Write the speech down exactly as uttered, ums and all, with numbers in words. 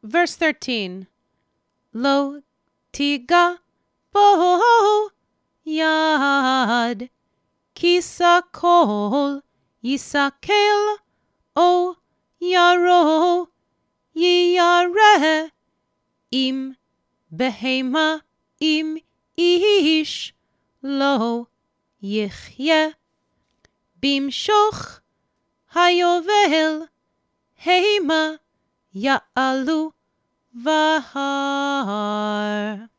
Verse thirteen. Lo tiga bo yad kisakol yisakel o yaro yiyare im behema im ish lo yichye bimshoch hayovel hema ya'alu vahar.